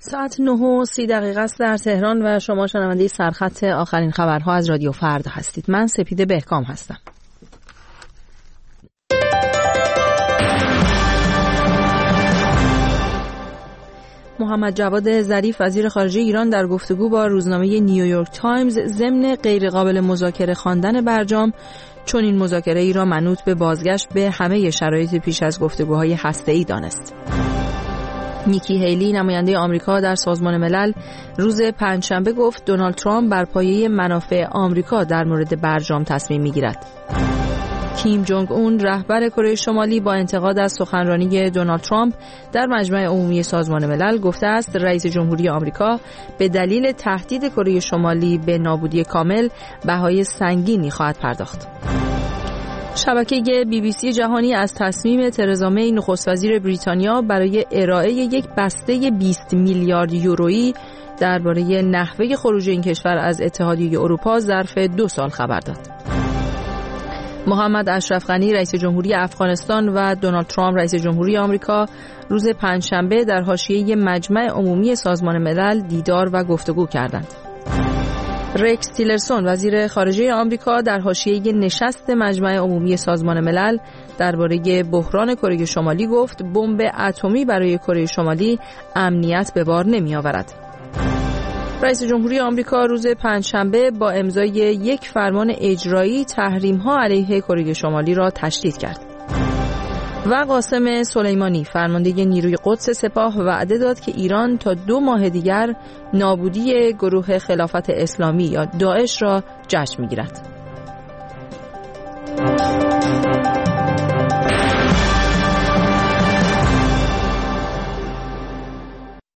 ساعت 9:30 است در تهران و شما شنونده سرخط آخرین خبرها از رادیو فردا هستید. من سپیده بهکام هستم. محمد جواد ظریف وزیر خارجه ایران در گفتگو با روزنامه نیویورک تایمز ضمن غیرقابل مذاکره خواندن برجام چون این مذاکره ای را منوط به بازگشت به همه شرایط پیش از گفتگوهای هسته‌ای دانست. نیکی هیلی نماینده آمریکا در سازمان ملل روز پنجشنبه گفت دونالد ترامپ بر پایه منافع آمریکا در مورد برجام تصمیم می‌گیرد. کیم جونگ اون رهبر کره شمالی با انتقاد از سخنرانی دونالد ترامپ در مجمع عمومی سازمان ملل گفته است رئیس جمهوری آمریکا به دلیل تهدید کره شمالی به نابودی کامل بهای سنگینی خواهد پرداخت. شبکه BBC جهانی از تصمیم ترزا می نخست وزیر بریتانیا برای ارائه یک بسته 20 میلیارد یورویی درباره نحوه خروج این کشور از اتحادیه اروپا ظرف 2 سال خبر داد. محمد اشرف غنی رئیس جمهوری افغانستان و دونالد ترامپ رئیس جمهوری آمریکا روز پنجشنبه در حاشیه مجمع عمومی سازمان ملل دیدار و گفتگو کردند. رکس تیلرسون وزیر خارجه آمریکا در حاشیه نشست مجمع عمومی سازمان ملل درباره بحران کره شمالی گفت بمب اتمی برای کره شمالی امنیت به بار نمی آورد. رئیس جمهوری آمریکا روز پنجشنبه با امضای یک فرمان اجرایی تحریم‌ها علیه کره شمالی را تشدید کرد. و قاسم سلیمانی فرمانده نیروی قدس سپاه وعده داد که ایران تا 2 ماه دیگر نابودی گروه خلافت اسلامی یا داعش را جشن می‌گیرد.